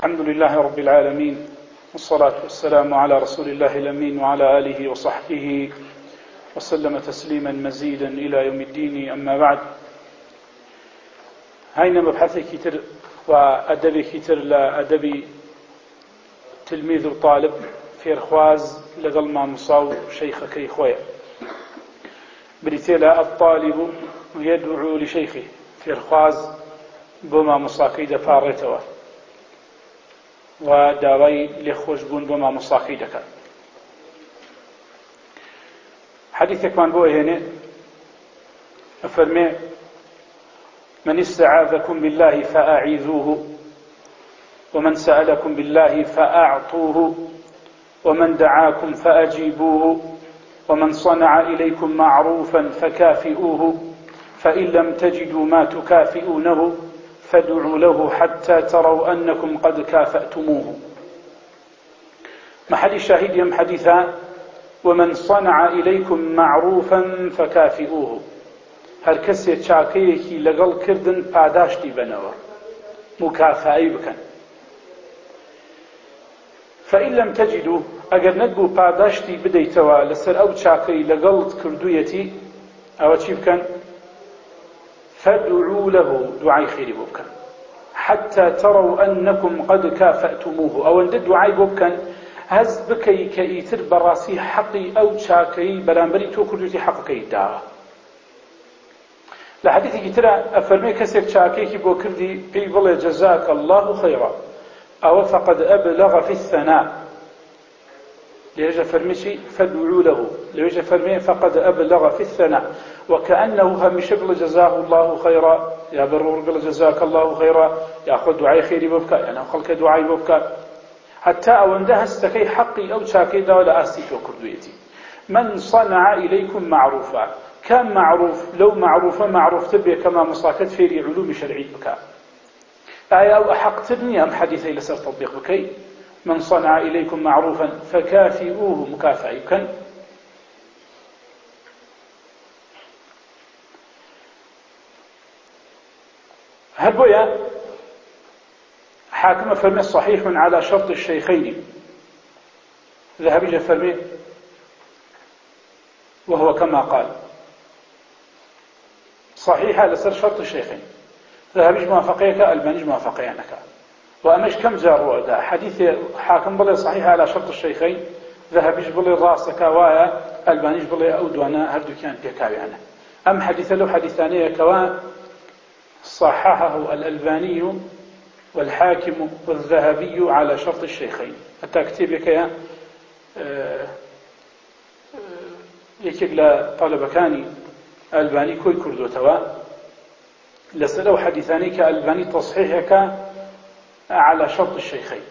الحمد لله رب العالمين، والصلاة والسلام على رسول الله الأمين وعلى آله وصحبه وسلم تسليما مزيدا إلى يوم الدين. أما بعد، هاينا مبحثي كتر وأدبي كتر لأدبي تلميذ وطالب في رخواز لقل ما مصاو شيخ كي خويا بريتيلا الطالب يدعو لشيخه في رخواز بما مصاكي دفارته وداوي لخوش بون بما مصاكي دكا. حديثك من بوه هنا أفرمي: من استعاذكم بالله فأعيذوه، ومن سألكم بالله فأعطوه، ومن دعاكم فأجيبوه، ومن صنع إليكم معروفا فكافئوه، فإن لم تجدوا ما تكافئونه فادعوا له حتى تروا أنكم قد كافأتموه. محل الشاهد يم حديثا: ومن صنع إليكم معروفا فكافئوه. هر کسی چاکەیەکی لەگەڵ کردن پاداشتی بنەوە، مکافایی بکەن. فإن لم تجدوا، ئەگەر نەتبوو پاداشتی بدەیتەوە لەسەر ئەو چاکەی لەگەڵت کردوویەتی، ئەوە چی بکەن؟ فادعوا له، دعای خێری بۆ بکەن. حتى تروا أنكم قد كافأتموه، ئەوەندە دعای بۆ بکەن هەز بکەی کە ئیتر بەڕاستی حەقی ئەو چاکەی بەرامبەری تۆ کردوویەتی حەقەکەی داوە. لحديث ترى أفرمي كسك شاكيكي بو كردي بي بلي جزاك الله خيرا، أو فقد أبلغ في الثناء. ليجا فرميشي فادعوا له، ليجا فرمي فقد أبلغ في الثناء، وكأنه همش بل جزاه الله خيرا، يا برور بل جزاك الله خيرا، يأخذ دعاء خيري ببكى، يعني خلق دعاء ببكى، حتى أوندها استكي حقي أو شاكي دا ولا أستيك وكردويتي. من صنع إليكم معروفا، كان معروف، لو معروف تبي كما مصاكت في علوم شرعي بكى. آية أو أحق تبني أم حديثي لسر تطبيق بكي: من صنع إليكم معروفا فكافئوه، مكافأة يمكن. هبويا حاكم فرمي صحيح على شرط الشيخين، ذهبي فرمي وهو كما قال صحيحة لسر شرط الشيخين، ذهبيش موافقيك، ألبانيش موافقينك. وأمش كم جار دا حديث حاكم بلي صحيحة على شرط الشيخين، ذهبيش بلي راسك وايا، ألبانيش بلي أودوانا هردو كان بيكاويانا. أم حديث له حديثانية كوا صححه الألباني والحاكم والذهبي على شرط الشيخين. حتى كتبك يا يكيق لطلب كاني ألباني كوي كردو توا لسلو حديثاني كألباني تصحيحك على شرط الشيخين،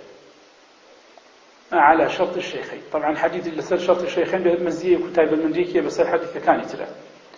على شرط الشيخين. طبعا حديث لسل شرط الشيخين بمزية كتاب المنديكية، بس الحديث كانت له.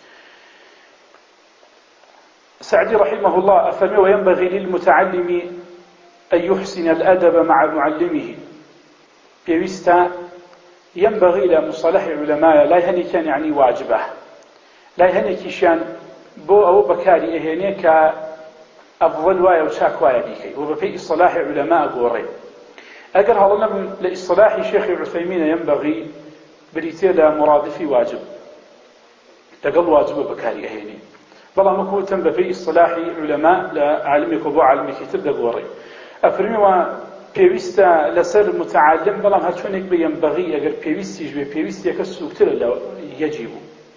سعدي رحمه الله أفرمي: وينبغي للمتعلم أن يحسن الأدب مع معلمه. بيوستا ينبغي لمصطلح علماء لا يهني كان يعني واجبه، لا يهني كيشان بو أو بكاري إهني كأفضل وايا وشاك وايا بيكي، وبفي إصلاح علماء قوري. أقر هذا نبن لإصلاح شيخ العثيمين ينبغي بريتيلا مرادفي واجب، تقل واجب بكاري إهني. بلا مكو تم بفي إصلاح علماء لعلمك وبو علمك تبدأ قوري. أفرمي وبيوستا لسر متعلم بلا هاتشونك بينبغي أقر بيوستيش بيوستي كالسوكتر لو يجيبه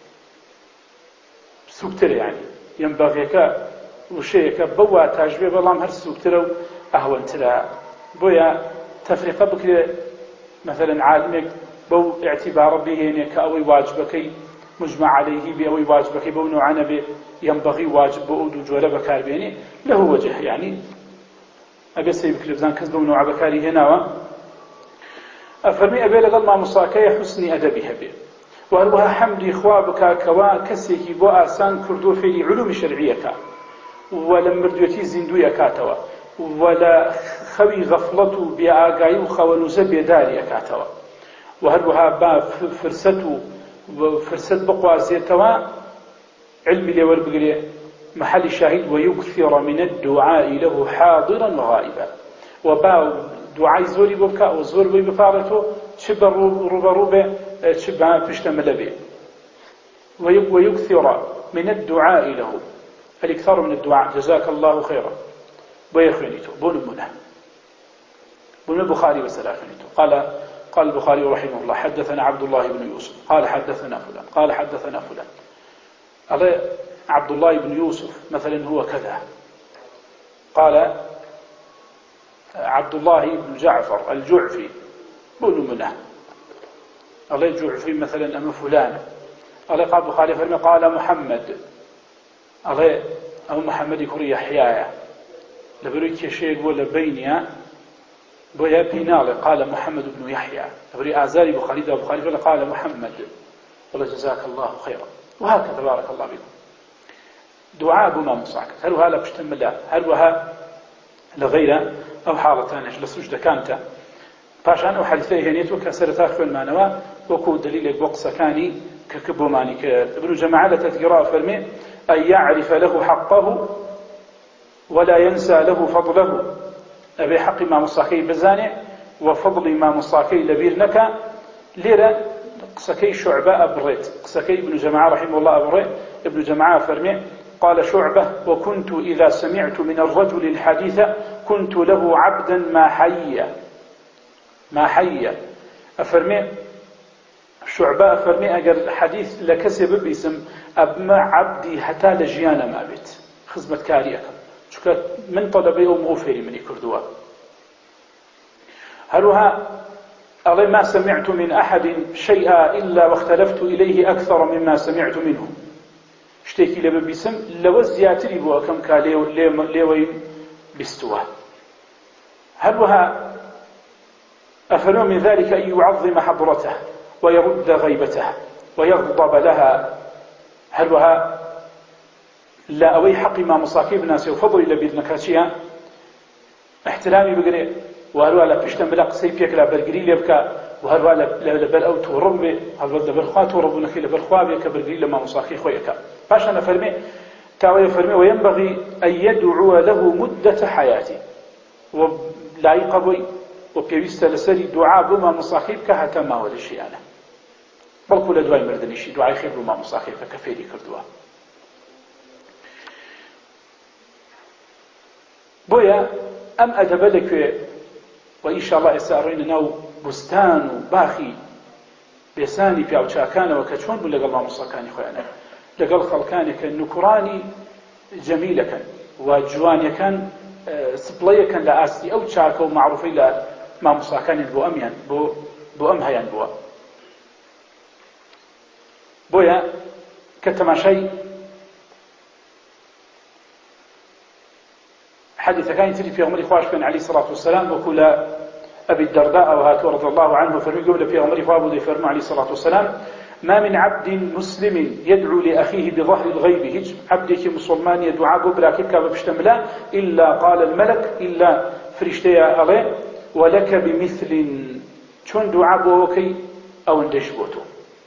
سوكتر، يعني ينبغيك وشيك بوا تاجبه بلام هر سوكتر أهون ترى. بويا تفرقة بكرة مثلا عالمك بو اعتبار به إنك أوي واجبك مجمع عليه بأوي واجبك بو نوعنا به ينبغي واجب بأودو جولة بكار بيني له وجه، يعني أبي سيبك لبزان كذب نوع بكاري هنا. أفرمي أبي لغل ما مصاكي حسن أدبها به، وهروها حمد إخوابك كوا كسيكي بو آسان كردو في علوم شرعية، ولا مردويتي زندوية كاتوا، ولا خوي غفلتو بآقاي وخوانوزة بيداري كاتوا، وهروها با فرست بقوازيتوا علمي لور بقري محل شاهد: ويكثر من الدعاء له حاضرا وغائبا. وباو دعاء زوري ببكاء وزور بي بفارته شبه روبه شبه بشتمل به ويكثر من الدعاء له، الإكثار من الدعاء جزاك الله خيرا ويخونيته بنمنا بن البخاري وسلاخنيته قال البخاري رحمه الله حدثنا عبد الله بن يوسف قال حدثنا فلان قال حدثنا فلان. قال عبد الله بن يوسف مثلا هو كذا، قال عبد الله بن جعفر الجعفي بنمنا، قال الجعفي مثلا أم فلان. قال البخاري فرمى قال محمد، قال أو محمد كوري يحيى لبريك شيء ولا بينيا بويا بينال قال محمد بن يحيى لبري آزاري بخاري ده بخاري قال محمد والله جزاك الله خيرا. وهكذا بارك الله بكم دعاء بما مصاك هل هذا بشتم لا هل وها لغيره أو حالة ثانية لسجدة كانت باشان أو حديثه هنيتو كسرتها خوان مانوا وكو دليل بقصة كاني ككبو ماني ابن جماعة تذكراء فرمي أن يعرف له حقه ولا ينسى له فضله، أبي حق ما مصاكي بزانع وفضل ما مصاكي لبيرنك ليرة قسكي شعبة أبريت قسكي ابن جماعة رحمه الله أبريت ابن جماعة فرمي قال شعبة وكنت إذا سمعت من الرجل الحديث كنت له عبدا ما حي أفرمي شعبة أفرمي أجر الحديث لكسب باسم أبما عبدي حتى لجيانا ما بيت خزمة كاريكم شكرا من طلبي ومغفري من كردوا. هلها أظن ما سمعت من أحد شيئا إلا واختلفت إليه أكثر مما سمعت منه اشتكي لبا باسم لو زياتري بوا كم كاليوين بستوى. هلها أفنوا من ذلك أن يعظم حضرته ويرد غيبته ويغضب لها. هلها لا أوي حق ما مصاكيب ناس وفضل إلى بيدنكاشيها احترامي بقري وهلوا لا بيشتم بلا قصي فيك لا برقري لبكا وهلوا لا بل أو تورب هلوا لا بالخوا تورب نخي لا بالخوا بك برقري لما مصاكي خويك باش أنا فرمي تاوي فرمي وينبغي أن يدعو له مدة حياتي ولا يقبل وبيست لسري دعاء بما مصاكيبك حتى ما ولا شيء أنا بل كل دعاء مردني شيء دعاء خير بما مصاكيبك كفيري كردوا. بويا أم أدبلك وإن شاء الله يسأرين نو بستان باخي بساني في أوشاكان وكشون بلغ الله مصاكاني خويانا لقل خلقانك النكراني جميلة وجواني كان سبلية كان لآسي أو شاكا ومعروفي لا ما مصاكاني بو أميان بو أمهيان بويا كتما شيء حديث كان يتري في عمر خواش بن عليه الصلاة والسلام وكل أبي الدرداء وهاتو رضي الله عنه فرمي قبل في عمر خواب ذي فرمى عليه الصلاة والسلام ما من عبد مسلم يدعو لأخيه بظهر الغيب هج عبدك مسلمان يدعى براكبك وبشتملا إلا قال الملك إلا فرشتي عليه ولك بمثل شون دعاء بوكي أو اندش بوتو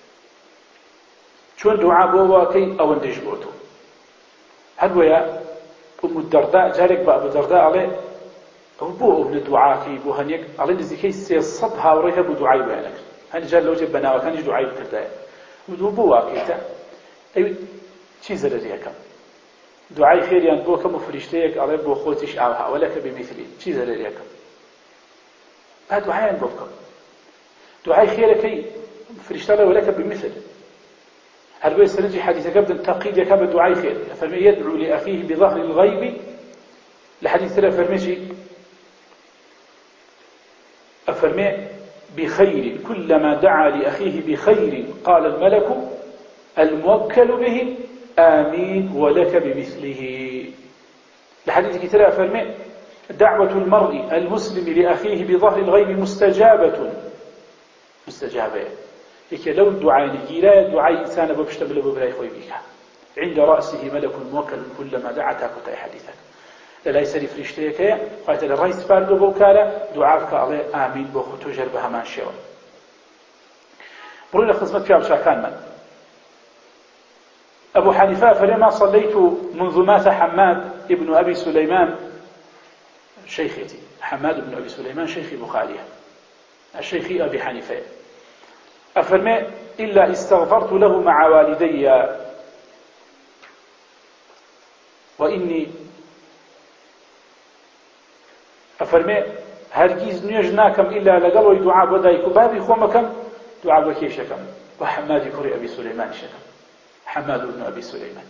شون دعاء بوكي أو اندش بوتو. هل ويا أم الدرداء جارك بأبو الدرداء عليه بو ابن دعاكي بو هنيك على نزيكي سيصبها وريها بو دعاي بينك هل جال لو جب بنا وكان دعاي بكرداء بو واقيتا أي شيء زلريكم دعاي خير يعني بو كم فرشتيك على بو خوتش أوها ولك بمثلي شيء زلريكم هذا دعاي بوكم دعاي خيرك فرشتة ولك بمثل. هل بو يستنجي حديث قبل تقييد يكاب دعاي خير فمن يدعو لأخيه بظهر الغيب لحديث ثلاث فرمشي أفرمي بخير كلما دعا لأخيه بخير قال الملك الموكل به آمين ولك بمثله. لحديث كتير أفرمي دعوة المرء المسلم لأخيه بظهر الغيب مستجابة لكي لو الدعاء نجيلا دعاء إنسان ببشتبل ببراي خوي بك عند رأسه ملك موكل كلما دعتك وتأي حديثك لا يسري فريشتيك قالت الرئيس فارد بوكالة دعاءك عليه آمين بوخطو جربها ما شوى. برونا خصمت في أبشاكان من أبو حنيفة فلما صليت منذ مات حماد ابن أبي سليمان شيخيتي حماد بن أبي سليمان شيخ بخاري الشيخ أبي حنيفة أفرمي إلا استغفرت له مع والدي وإني أفرمي هرگيز نيجناكم إلا لقلوا دعاء ودايك بابي خومكم دعاء وكيشكم وحماد كري أبي سليمان شكم حماد بن أبي سليمان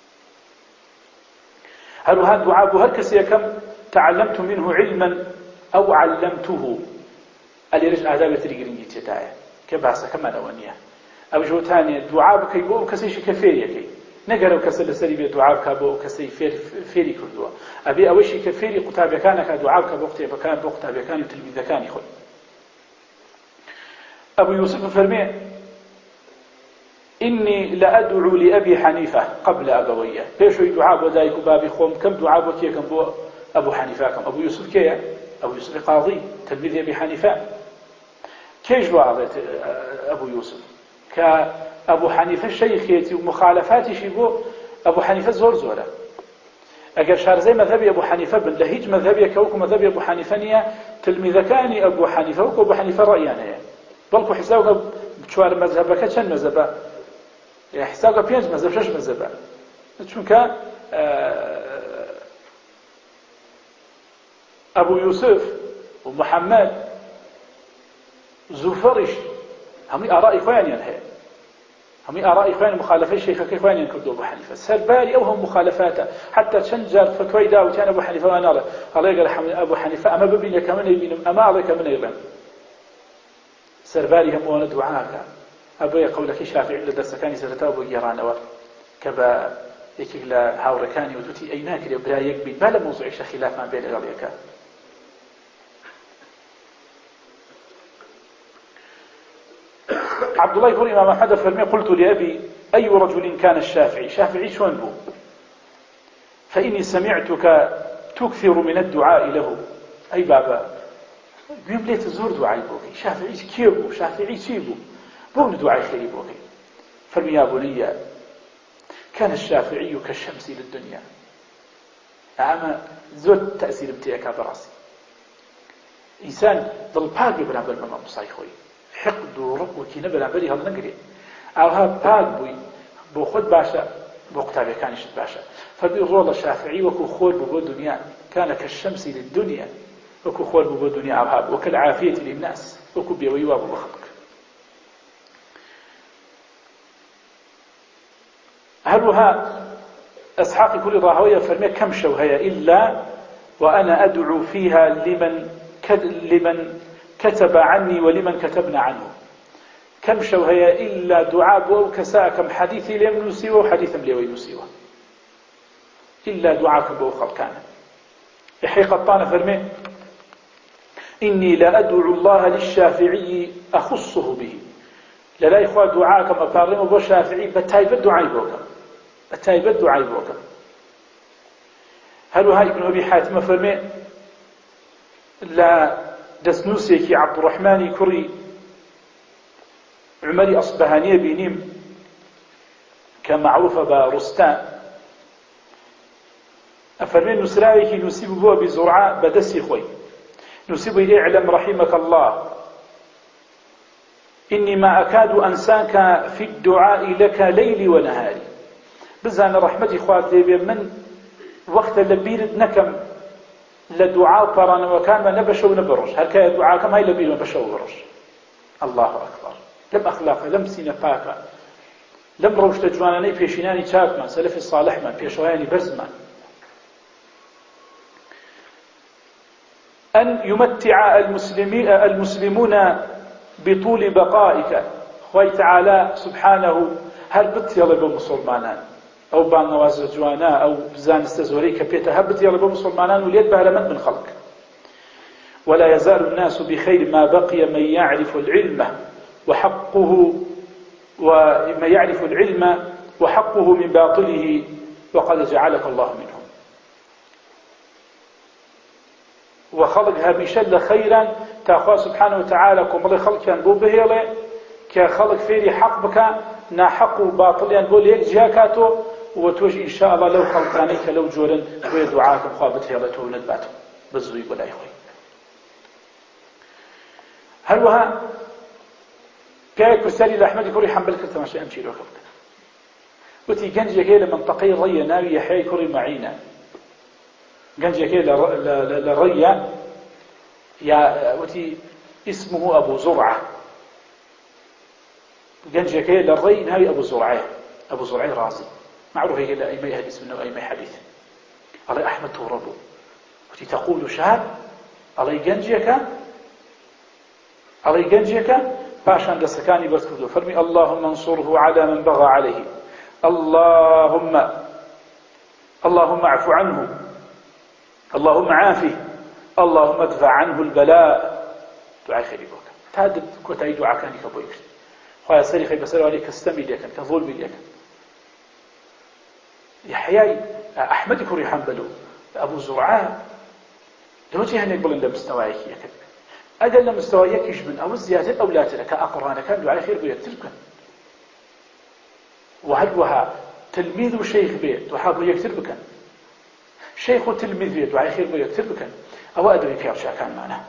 هل هذا دعاء هل كسيكم تعلمت منه علما أو علمته اللي رجع عذاب تريقرين جيتايا كباسة كما نوانيا أو جوتاني دعاء بكي بو كسيش كفيري كي نقرأ كسل سري بدعاء كابو كسي فيري كردوا أبي أوشي كفيري قتاب كان كدعاء كبوقت بكان بوقتاب كان وتلميذ كان يخل أبو يوسف فرمي إني لأدعو لأبي حنيفة قبل أبويه بيشو دعاء ودايك بابي خوم كم دعاء وكي كم بو أبو حنيفة كم أبو يوسف كيا أبو يوسف قاضي تلميذ أبي حنيفة كيش وعظت أبو يوسف كأبو حنيفة شيخيتي ومخالفاتي شبو أبو حنيفة زورة أجر شارزي مذهبي أبو حنيفة بن لهيج مذهبي كوكو مذهبي أبو حنيفة نيا تلميذ كاني أبو حنيفة وكو أبو حنيفة رأيانيا بلكو حسابك بشوار مذهبك كان مذهبه حسابك بينج مذهب شش مذهبه چونك أبو يوسف ومحمد زوفرش هم آراء إخواني هي هم آراء إخواني مخالفة شيخك إخواني كردوا أبو حنيفة سرباري أو هم مخالفاته حتى تشنجر فتوى داو كان أبو حنيفة وأنا الله يقول أبو حنيفة أما ببين كمان يبين أما عليك من يبين سرباري هم وانا دعاك أبو يقول لك شافعي لدرس كان سرتا أبو جيران أول كبا يكيل هاوركاني ودوتي أيناك لبرا يكبي بلا موضوع خلاف ما بين غاليك عبد الله يقول إمام أحمد فرمي قلت لأبي أي رجل كان الشافعي شافعي شون بو فإني سمعتك تكثر من الدعاء له أي بابا قيم ليه تزور دعاء بوكي شافعي كيبو شافعي كيبو بون دعاء خيري بوكي فرمي يا بني كان الشافعي كالشمس للدنيا أما زود تأثير بتاعك براسي إنسان ضل باقي برابر ما مصايخوي حقد ورق وكينا برابري هل نقري أوها باق بوي بو خود باشا بو قتابي كان يشد باشا فرمي الرول الشافعي وكو خول بو الدنيا كان كالشمس للدنيا وكو خول بو الدنيا أوها وكالعافية للناس وكو بيوي وابو بخطك هلها أسحاق كل راهوية فرمي كم شوهية إلا وأنا أدعو فيها لمن كتب عني ولمن كتبنا عنه كم شوهية إلا دعاء بو كساء كم حديثي لم نسيوه وحديثا ليوي نسيوه إلا دعاء بو خلقان يحيى قطان فرمي إني لأدعو الله للشافعي أخصه به للا إخوة دعاءكم أفارموا بو شافعي بتايبت دعاء بوكم بتايبت دعاء بوكم هل هاي ابن أبي حاتم فرمي لا دسنوسيكي عبد الرحمن كري عمري أصبهانية بينيم كمعروفة برستان أفرمي نسراويكي نسيب بو بزرعاء بدسي خوي نسيب اعلم رحمك الله إني ما أكاد أنساك في الدعاء لك ليلي ونهاري بزان رحمتي خوات لي من وقت لبيرد نكم لدعاء طرنا وكان ما نبشو نبرش هل كان دعاكم هاي لبير نبشو نبرش الله أكبر لم أخلاق لم سين باكا لم روش تجواناني بيشيناني تاكما سلف الصالح من بيشواني برزمان أن يمتع المسلمون بطول بقائك خوي تعالى سبحانه هل بت يلا بمسلمانان أو بان نواز جوانا أو بزان استزوري كبيتا هل بت يلا بمسلمانان وليد بهلمت من خلق ولا يزال الناس بخير ما بقي من يعرف العلم وحقه ومن يعرف العلم وحقه من باطله وقد جعلك الله منهم وخلق هميشة خيرا تأخوه سبحانه وتعالى كمالي خلق كان بو بهيلي كخلق فيري حق بك نا حق وباطل ينقول يك جهاكاتو وتوج إن شاء الله لو خلقانيك لو جورن ويدعاكم خوابت هيلته وندباتهم بزوي ولا يخوي هروها كاي كسالي لأحمد كوري حنبل كرت ماشي أمشي له كبك وتي جنجي كي لمنطقي الرية ناوي يحيى كوري معينا جنجي كي للرية يا وتي اسمه أبو زرعة جنجي كي للري ناوي أبو زرعة رازي معروف هيك أي ما يحدث منه أي ما حديث علي أحمد توربو وتي تقول شاب علي جنجيك باشان دسكاني بس كردو فرمي اللهم انصره على من بغى عليه اللهم اعف عنه اللهم عافه اللهم ادفع عنه البلاء دعاء خيري بوك تادب كوتاي دعاء كاني كبويك خويا سريخي بسألوا عليك استمي ليك كظلمي ليك يحيى أحمد كوري حنبلو أبو زرعة لو جهني يقول إن مستواك يكذب أدل مستواك يشبن أو زيادة أو لا تلك أقرانا كان دعاء خير بيكتربك وهل تلميذ شيخ بيت وحابه يكتربك شيخ وتلميذ بيت دعاء خير بيكتربك أو أدري في أرشاء كان معنا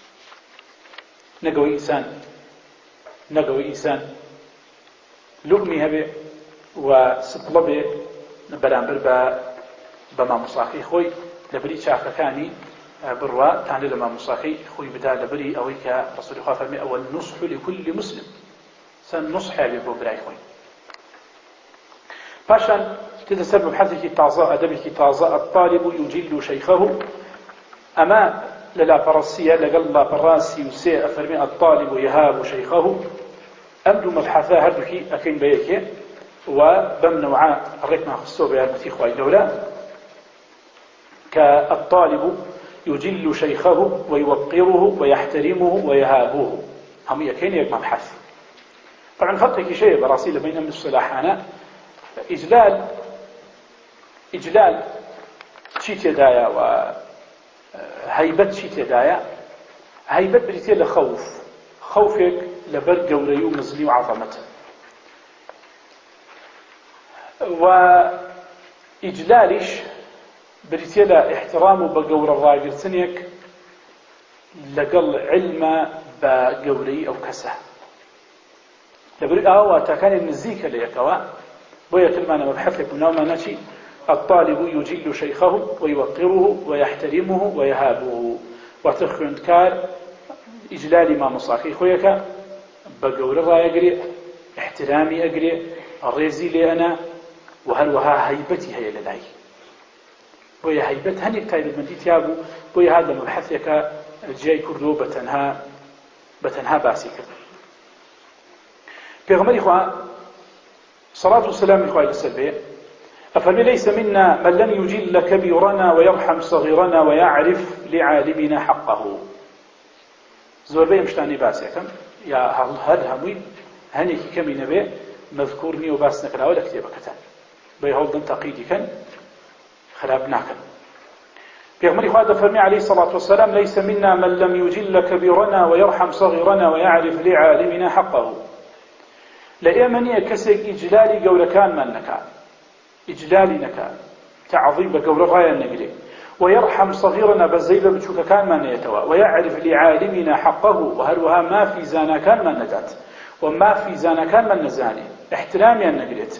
نقوي إنسان لقمي هبه وسطلبه بەرامبەر بەما موساقی خۆی لەبری چاکەکانی بڕوا تانێ لەما موساقی خۆی بدا لەبری ئەوەی کە ڕەسوولی خوا فەرمێ ئەوە النصح لكل مسلم سەن نصحە بێ بۆ برای خۆی پاشان تێتە سەر مەبحەثێکی تازە ئەدەبێکی تازە الطالب يجل شيخه ئەمە لە لاپەڕەسیە لەگەڵ لاپەڕاسی وسێ ئەفەرمێ الطالب يهاب شيخه ئەم دوو مەبحەثە هەردووکی ئەکەین بە یەکێ وبم نوعاء الرقم خصوصا بأرمتي خواهي الدولة كالطالب يجل شيخه ويوقره ويحترمه ويهابه هم يكين يقم بحث طبعا فرقك شيء براسيل بين من الصلاحانة إجلال شيت يدايا وهيبت شيت يدايا هيبت بريتي خوفك لبرق وليو مزني وعظمته وإجلالش بريتيلا احترامه بقور الراجرتنيك لقل علم بقوري أو كسه لبري وتكان النزيك ليكوا بويا كلمة مبحثك ونوما نشي الطالب يجل شيخه ويوقره ويحترمه ويهابه وتخرن كار إجلال ما مصاخي خويك بقور الراجري احترامي أجري الرزي لي أنا وهروها هيبتي هي للاي بويا هيبت هنيك تايب من ديتيابو بويا هذا مبحثك جاي كردو بتنها باسيك بيغمر إخوة صلاة والسلام إخوة للسلبية أفمن ليس منا من لم يجل كبيرنا ويرحم صغيرنا ويعرف لعالمنا حقه زور بي مشتاني باسيكم يا هل هموي هنيك كمي نبي مذكورني وباسنك لا ولا كتابة كتان بيهولدن تقيدي كان خراب ناكن بيغمر إخوة فرمي عليه الصلاة والسلام ليس منا من لم يجل كبيرنا ويرحم صغيرنا ويعرف لعالمنا حقه لأيمني كسك إجلالي قول كان من نكا إجلالي نكا تعظيم بقول الراية النقلي ويرحم صغيرنا بزيبة بتشوك كان من يتوى ويعرف لعالمنا حقه وهلوها ما في زانا كان من ندات وما في زانا كان من نزاني احترامي النقليت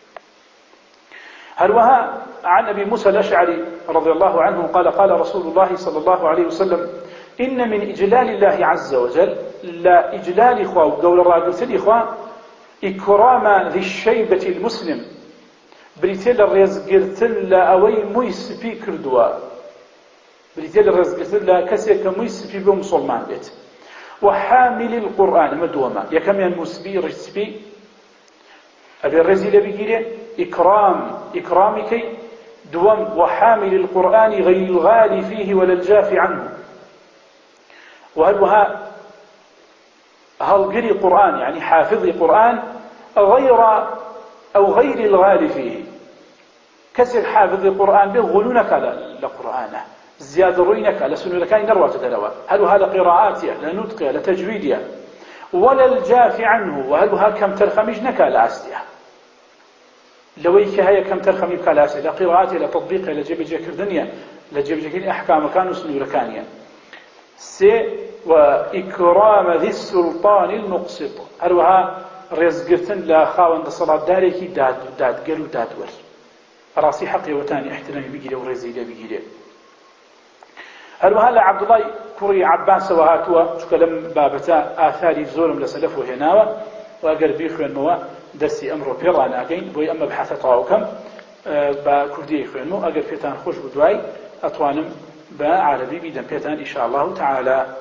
هلوها عن أبي موسى الأشعري رضي الله عنه قال رسول الله صلى الله عليه وسلم إن من إجلال الله عز وجل لا إجلال إخوة وقول الراجل الإخوة إكرام ذي الشيبة المسلم بريتيل الرزقرتل لأوي مويس في كردوا بريتيل الرزقرتل لكسيك مويس في بمسلمان بيت وحامل القرآن مدوما يكم ينمسبي رسبي أبي الرزيل بيجيله إكرامك دوم وحامل القرآن غير الغالي فيه ولا الجاف عنه وهل قري قرآن يعني حافظ قرآن غير الغالي فيه كسر حافظ القرآن بغلونك لقرآنه زيادة روينك لسنولك نروى تدلوى هل هذا قراءاتي لنطقية لتجويدية ولا الجاف عنه وهل كم ترخمجنك لأسليه لويك هيا كم ترخمي بكالاسي لقراءاتي لتطبيقي لجيب كردنيا لجبجكين أحكام كانوا سنور كانيا سي وإكرام ذي السلطان المقسط هروها رزقتن لا خاوند صلاة داريكي داد قالوا داد ور راسي حقي وتاني احترامي بيجي ورزي لا بيجي هروها لعبد الله كوري عباس وهاتوا شو كلام بابتا آثاري زورم لسلفه هنا وأقر بيخوان موا درسي أمره بيران أكين بوي أما بحث طاوكم بكردي إخوان مو أقر بيتان خوش بدواي أطوانم بعربي بيدن بيتان إن شاء الله تعالى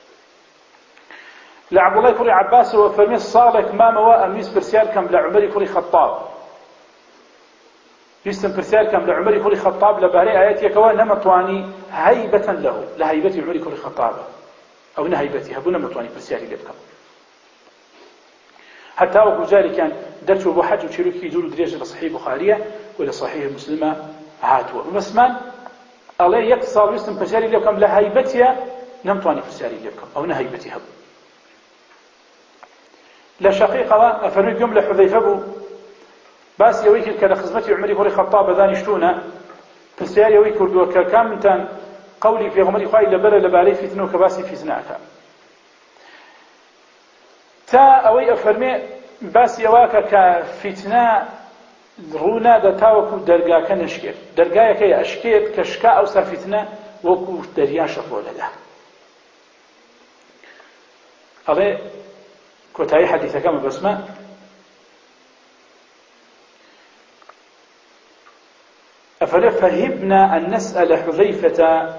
لعبد الله كوري عباس وفرمي صالك ما موا أميس برسيال كم لعمري كوري خطاب يستم برسيال كم لعمري كوري خطاب لباري آيات يكوان نمطواني هيبة له لهيبة عمري كوري خطاب أو نهيبتي هبو نمطواني برسيالي لبكم حتى وكجاري كان درت أبو حج وشيروكي يدور دريج لصحيح بخارية ولا صحيح مسلمة هاتوا ومسمان الله يقصى يستم برسيالي لبكم لهيبتي نمطواني برسيالي لبكم أو نهيبتي هبو لا شقيقة أفرمي جملة حذيفة بو باس يويك كان خزمتي عمري كوري خطاب ذانشتونا فالسيار يويك كردوك كامتان قولي في عمري خواهي لبرا لبالي فتنو كباسي فتناك تا أوي أفرمي باس يواك كفتنا رونا دتاوكو درقا كنشكير درقا كي أشكيت كشكا أو سافتنا وكو دريان شطول له هذا كوتاي حديثة كما بسمة فهبنا أن نسأل حذيفة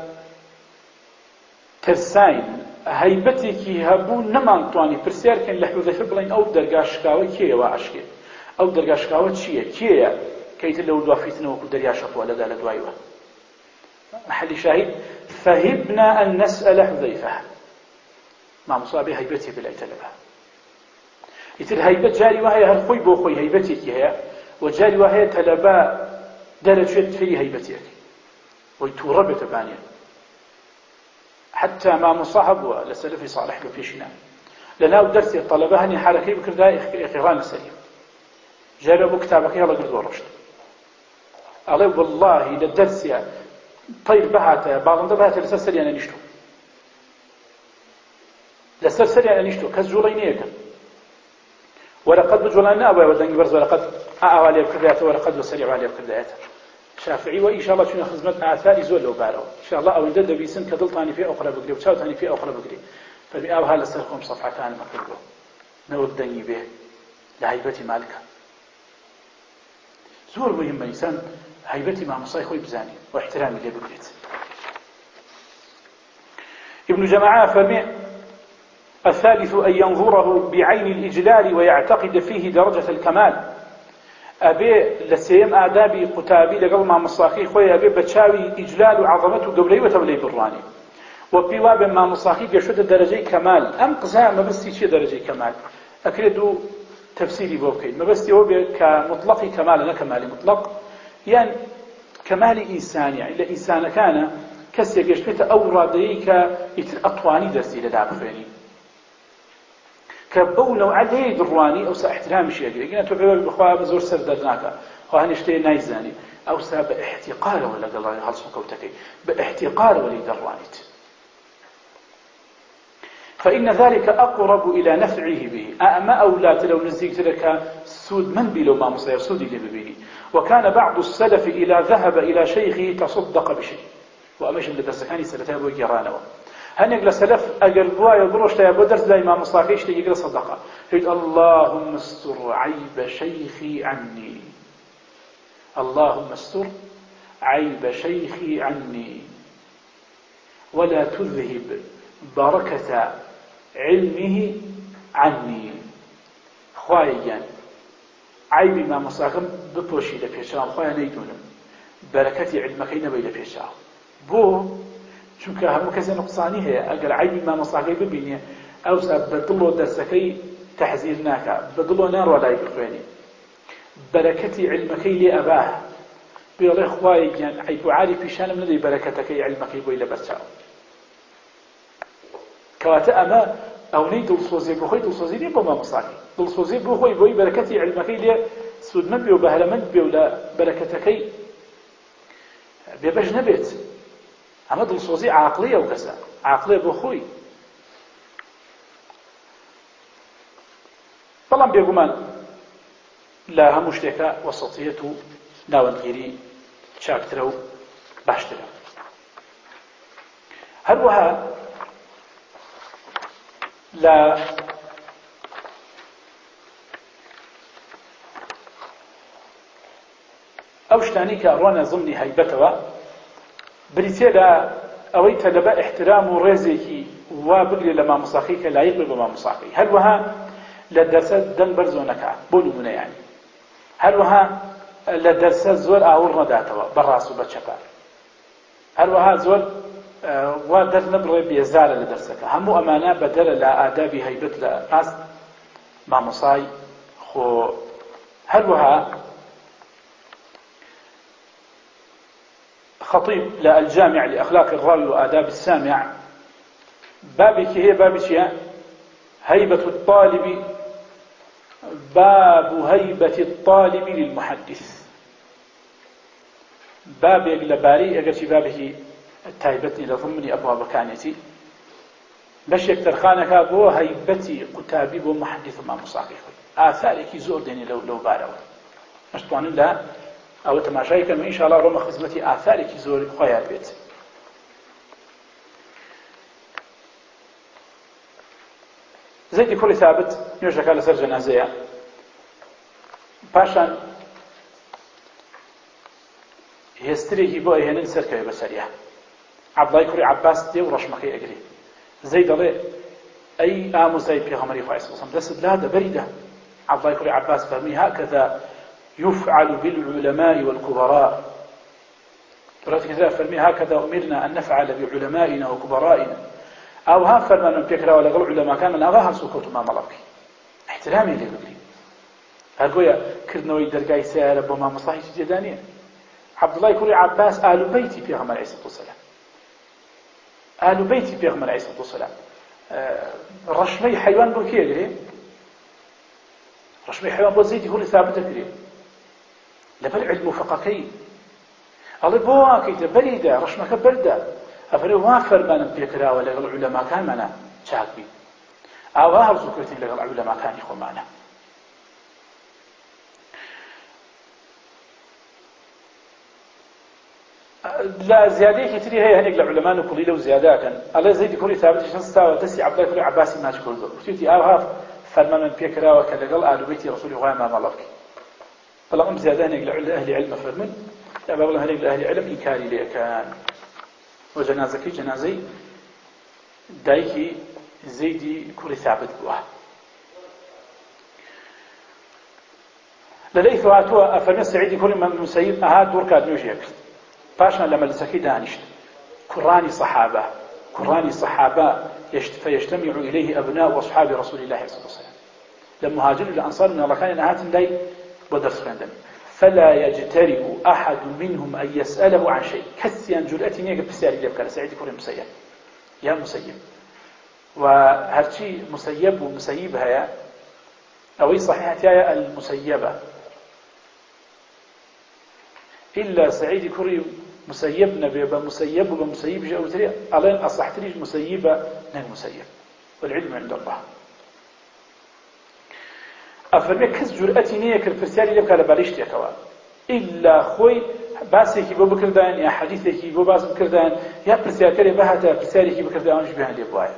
ترساين هيبتك هبون نمان تواني برسيار كان لحذيفة بلين أو درقاشكاوة كيه وعشكي أو درقاشكاوة كيه كيت اللي ودوا فيتنا وكو درياشة ولا دالة دوايوة محل شاهد فهبنا أن نسأل حذيفة ما مصابي هيبتي بلا يتلبها يتر هيبت جاري وهي هالخوي بوخوي هيبتك هي وجاري وهي تلبا درجت في هيبتك ويتوربت بانيا حتى ما مصاحب لسلفي صالح له فيشنا لنا درس الطلبة هني حركي بكردا إخوان السليم جاري أبو كتابك يلا قرد ورشد عليه والله للدرس طيب بهاته بعض بهاته لسلسلي أنا نشتو لسلسلي أنا نشتو كالجولينيك ولقد بجولنا أبا ودنجي برز ولقد أعوالي بكرداته ولقد وسريع عليه بكرداته شافعي وإن شاء الله شنو خدمت آثار يزول لو بارو إن شاء الله أو ندد بيسن كدلتاني في أخرى بقري وشاوتاني في أخرى بقري فبأو هذا سركم صفحتان ما كله نود دنجي به لهيبتي مالك زور مهم إنسان هيبتي مع مصايخوي بزاني واحترامي لي بقريت ابن جماعة فرمي الثالث أن ينظره بعين الإجلال ويعتقد فيه درجة الكمال أبي لسيم آدابي قتابي لقل مع مصاخي خوي أبي بتشاوي إجلال وعظمته قبلي وتبلي براني وبيواب مع مصاخي قشوت درجة كمال أم قزاء ما بس شيء درجة كمال أكيدو تفسيري بوكين ما بس هو كمطلق كمال لا كمال مطلق يعني كمال إنسان يعني إلا إنسان كان كسي قشوت أوراديك أطواني درسي لدعب فيني كبونا وعليه درواني أو ساحترام شيء قلنا تبعوا بخوا بزور سر درناك خو هنشتي نايزاني أو ساب احتقار ولا قال الله هالصوك وتكي باحتقار ولي درانيت فإن ذلك أقرب إلى نفعه به أما أولاد لو نزيقت لك سود من بلو ما مصير سودي اللي ببيني وكان بعض السلف إلى ذهب إلى شيخه تصدق بشيء وأمشي من الدرسكاني سلتها بوجيرانه هنيك لسلف أقربوا يبروش تيابو درس لا إمام مصاقيش تيقرأ صدقة يقول اللهم استر عيب شيخي عني اللهم استر عيب شيخي عني ولا تذهب بركة علمه عني خوايا عيب إمام مصاقم ببوشي لفيشان خوايا نيدونم بركة علمك نبي لفيشان بو چونکە هەموو کەسێ نقصانی هەیە ئەگەر عیبی مامۆستاکەی ببینێ ئەوسا بەدڵۆ دەرسەکەی تەحزیر ناکە بەدڵۆ ناڕوا لای بخوێنێ بەرەکەتی علمەکەی لێ ئەباه بێڵێ خوای گیان عیب و عاری پیشانم نەدەی بەرەکەتەکەی علمەکەی بۆی لەبەرچاو کەواتە ئەمە ئەوەی دڵسۆزی بۆ خۆی دڵسۆزی نیە بۆ مامۆستاکەی دڵسۆزی بۆ خۆی بۆی بەرەکەتی علمەکەی لێ سوودمەند بێ و بەهرەمەند بێ و لە بەرەکەتەکەی بێبەش نەبێت ئەمە دڵسۆزی عاقڵیە و کەسە عاقڵێ بۆ خۆی. بەڵام بێگومان لە هەموو شتێکە وەسەطیەت و ناوەندگیری چاکترە و باشترە. هەروەها لە ئەو شتانی کە ئەڕوانە ضمنی هەیبەتەوە بریتێ لە ئەوەی تەلەبە احترام و ڕێزێکی وا بگرێت لە مامۆستاکەی کە لایق بێت بە مامۆستاکەی. هەروەها لە دەرسە دەنگ بەرزۆ نەکات بۆ نمونەیانی. هەروەها لە دەرسە زۆر ئاوڕ نەداتەوە بەڕاست و بەچەپە. هەروەها زۆر وا دەرنەبڕێ بێزارە لە دەرسەکە. هەموو ئەمانە بەدەرە لە ئادابی هەیبەت لە پاس مامۆسای خۆ. هەروەها خطيب للجامع لأخلاق الراوي وآداب السامع بابك هي بابك هيبة الطالب باب هيبة الطالب للمحدث بابك لباري أجرتي بابك تايبتني لضمني أبواب كانتي باش يكترخانك بو هيبتي قتابي بو محدث ما مصاقف آثارك زور ديني لو بارو مشتوانين لا أو تماشای کەم إن شاء الله ڕۆمە خزمەتی ئاثارێکی زۆر خۆیان بێت. زەیدی کوڕی ثابت نوێژەکە لەسەر جەنازەیە پاشان هێسترێکی بۆ ئەهێنن سەرکەوێ بەسەریە. عەبدوڵای کوڕی عەباس دێ و ڕەشمەکەی ئەگرێ. زەید دەڵێ ئەی ئامۆزای پێغەمبەری خوا عەلەیهی سەلام دەستت لادە بەریدە. عەبدوڵای کوڕی عەباس فەرمی هەکەذا يفعل بالعلماء والكبراء. فرمي هكذا أمرنا أن نفعل بعلمائنا وكبرائنا أو ها فرمان من بيكرا ولا قل علماء كان من أغاها سوكوت ما ملبك احترامي لي بقلي هرقويا كردنوي درقاي سيارة بما مصاحي جدانية. عبد الله يقول عباس آل بيتي بيغمر عليه الصلاة والسلام آل بيتي بيغمر عليه الصلاة والسلام رشمي حيوان بو كي أقري رشمي حيوان بو زيد يقول ثابت أقري لبر علم فقكي الله بواكيت بريدة رشمك بردة أفري وافر من بيكرا ولا العلماء كان معنا شاكبي أواه ذكرتين لغا العلماء كان يخو معنا. لا زيادة كتير هي هنيك العلماء نقولي وزيادة كان الله زيد كل ثابت شنستا وتسي عبد الله كل عباسي ما تقول ذو وتيتي أواه فرمان من بيكرا وكلا آل بيتي رسول الله ما ملك فلا أم زيادة هنيك لأهل علم فرمن لا بقول هنيك لأهل علم إنكاري ليه كان وجنازكي جنازي دايكي زيدي كل ثابت بواه لديث واتوا أفرمي السعيدي كل من المسيب أهاد دور كاد نوجيك باشنا لما لسكي دانشت كراني صحابة فيجتمع إليه أبناء وأصحاب رسول الله صلى الله عليه وسلم لما هاجروا الأنصار من الله كان أهات داي ودرس خندم فلا يجترئ أحد منهم أن يسأله عن شيء كسيان جرأتي نيجا بسياري لبكار سعيد كوري مسيب يا مسيب وهرشي مسيب ومسيب هيا أوي صحيحة يا المسيبة إلا سعيد كوري مسيب نبي بمسيب وبمسيب جاء وتري ألين أصحتريج مسيبة نك مسيب والعلم عند الله أفرمي كس جرأتي نية كالفرسالي لبكا لباليش تيكوا إلا خوي باسيكي بو بكردان يا حديثيكي بو باس بكردان يا فرسالي بهاتا فرساليكي بكردان جبهان لبوايا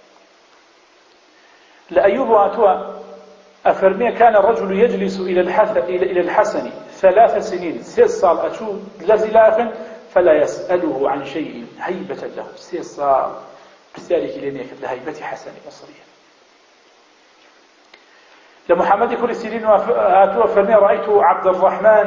لأيوب واتوا أفرمي كان الرجل يجلس إلى الحسن 3 سنين 6 صال أشو لزلاخ فلا يسأله عن شيء هيبة له 6 صال فرساليكي لنيك لهيبة حسن مصرية لمحمد كل سيرين واتوا فرمي رأيت عبد الرحمن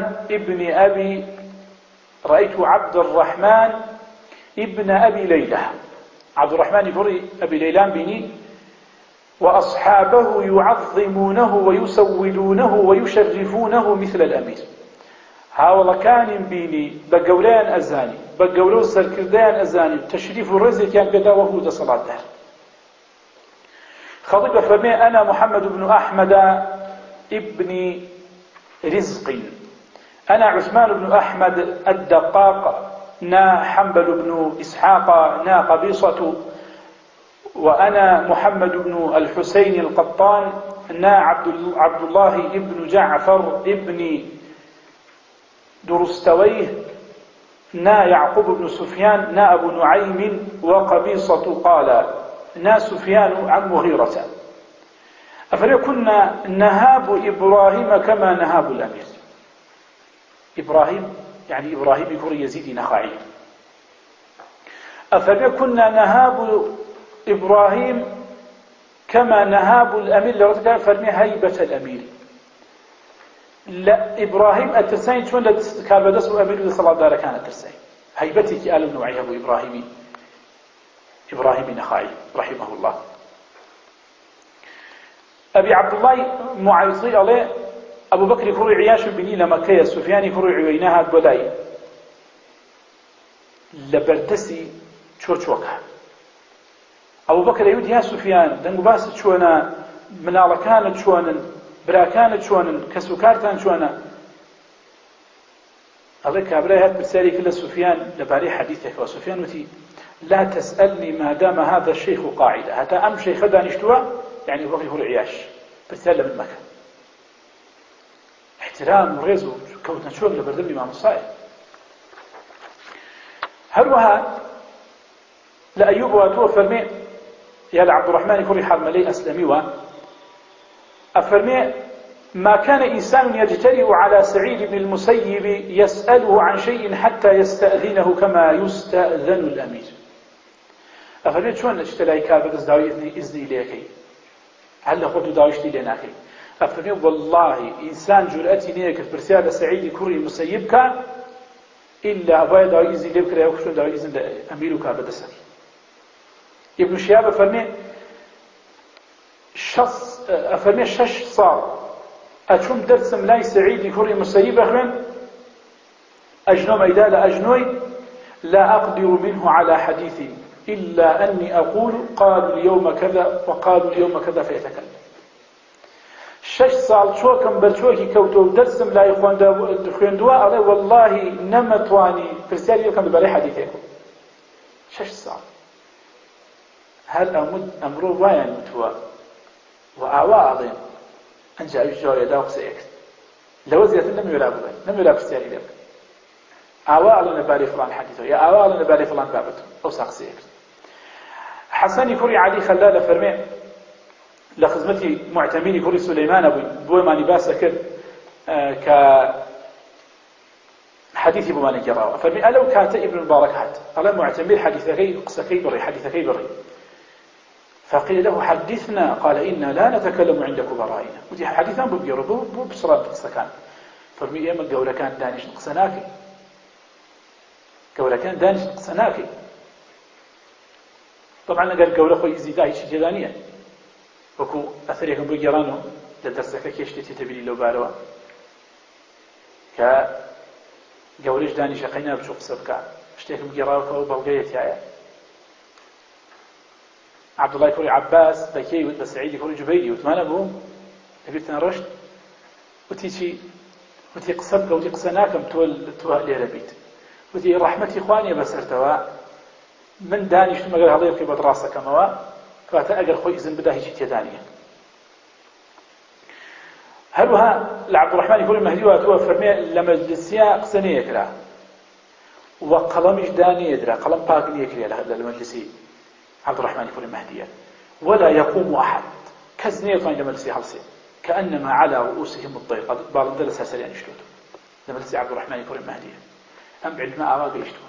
ابن أبي ليلى عبد الرحمن بري أبي ليلان بني وأصحابه يعظمونه ويسولونه ويشرفونه مثل الأمير هاولا كان بيني بقولان أزاني بقولو سركردان أزاني تشريف الرزق كان قدا وهو صلاة دار خطيب فرمي أنا محمد بن أحمد ابن رزق أنا عثمان بن أحمد الدقاق نا حنبل بن إسحاق نا قبيصة وأنا محمد بن الحسين القطان نا عبد الله بن جعفر بن درستويه نا يعقوب بن سفيان نا أبو نعيم وقبيصة قال نا سفيان عن مغيرة أفليكن نهاب إبراهيم كما نهاب الأمير. إبراهيم يعني إبراهيم كر يزيد نخعي. أفليكن نهاب إبراهيم كما نهاب الأمير لرتك فرمي هيبة الأمير. لا إبراهيم الترسين شون كان بدس الأمير صلى الله عليه وسلم كان الترسين هيبتك آل نوعي أبو إبراهيم نخعي رحمه الله. أبي عبد الله معيصي عليه أبو بكر كروي عياش بني لمكة سفيان كروي عيناها بولاي لبردسي شوكا أبو بكر يود يا سفيان دنگو باس شوانا منالا كانت شوانا برا كانت شوانا كسوكارتان شوانا الله كابرا هات بسالي كل سفيان لباري حديثك وسفيان وتي لا تسألني ما دام هذا الشيخ قاعدة حتى أم شيخ دانشتوا يعني أبو بكر كروي عياش بسالة من مكة احترام ورزو كوتنا شوق لبردم الإمام الصائب. هروها لأيوب واتوه فرمي يا عبد الرحمن كوري حال ملي أسلمي أفرمي ما كان إنسان يجترئ على سعيد بن المسيب يسأله عن شيء حتى يستأذنه كما يستأذن الأمير. أفرمي شون اشتلاي كابد داوي إذني ليكي هل قلت داوشتي لناكي أفرمي والله إنسان جرأتي نيك برسالة سعيد كوري مسيبك إلا أبايا داوي إذني ليك رأيك شون داوي إذن أميرك بدسك. ابن شهاب أفرمي شش صار أشوم درسم لاي سعيد كوري مسيب أخرين أجنو ميدال أجنوي لا أقدر منه على حديثي إلا أني أقول قالوا اليوم كذا وقالوا اليوم كذا فيتكلم. شش صال شوكم برشوكي كوتو درسم لاي خوندوا علي والله نمتواني فرسالي يكم ببالي حديثيكم شش صال. هل أمره وين متوا وأعواضين أنجا يجوا يداوق سيكت لو زيادة لم يلعب السياري لك أعواض نبالي فلان حديثه يا أعواض نبالي فلان بابته أو ساق سيكت. حسن كوري علي خلال فرمي لخزمتي معتميني كوري سليمان بوماني باسكر كحديثي بوماني جراوة فرمي ألو كانت ابن المبارك حد ألا معتمير حديثكي قصكي بري حديثكي بري فقيل له حدثنا قال إنا لا نتكلم عند كبرائنا ودي حديثا ببيرو بصراب السكان فرمي إيما قولة كان دانش نقصناكي قولة كان دانش نقصناكي طبعا قال قولة خوي إزيداهي شجدانية وكو أثر يكون بجرانه لدرسك كيشتي تبيلي لو باروا كقولش دانش قينا بشوق سبكا اشتيكم بجراوك وبلغيت يا عبد الله كوري عباس بكي وسعيد كوري جبيري وثمان أبوه لبيتنا رشد وتي قصبك وتي قصناكم تول ليربيت وتي رحمتي إخواني بسرتوا من دانيش ثم قال هذا يبكي بدراسة كموا فاتا أجر خوي إذن بداهي شيء دانية. هلوها لعبد الرحمن يقول المهدي واتوا فرمي لمجلسيا قصنية كلا وقلمش دانية درا قلم باقنية كلا للمجلسي عبد الرحمن يقول المهدي ولا يقوم أحد كزنية طين لمجلسي حلسي كأنما على رؤوسهم الطير قد بالندلسها سريعا يشتوتوا لمجلسي عبد الرحمن يقول المهدي أم علماء أواقي يشتوها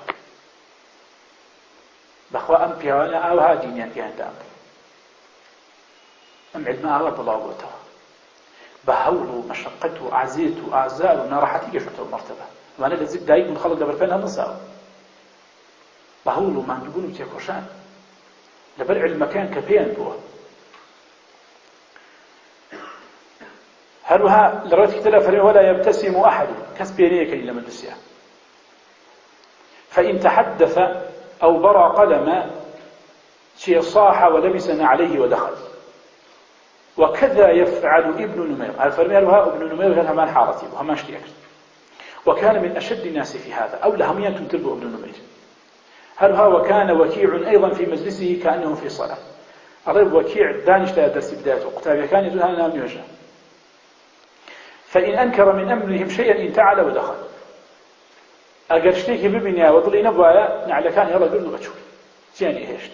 بخوا أم بيوانا أو هادينيان كيان دام أم علماء أواقي بلاغوتها بهول مشقته أعزيته أعزاء ونراحتي يشتوه المرتبة وانا لزيب دايق من خلق لبرفين هنصاو بهول ما نقولوا تيكوشان لبرع المكان كبيان بوه هلوها لرأيت كتلا فرين ولا يبتسم أحد كسبينيه كي لما تسيا فإن تحدث أو برى قلما شي صاح ولبسنا عليه ودخل وكذا يفعل ابن نمير الفرمي هلوها ابن نمير هلها ما حارتي وهما اشتيك وكان من أشد الناس في هذا أو لهميا تنتبه ابن نمير هل هو وكان وكيع أيضا في مجلسه كأنه في صلاة الرب وكيع دانش لا درس بدايته قتابة كان يقول أنا نام يوجه فإن أنكر من أمرهم شيئا انتعل ودخل أقرشتيك ببنيا وضلي نبوايا نعلى كان يلا قرنوا بشوف جاني هيشت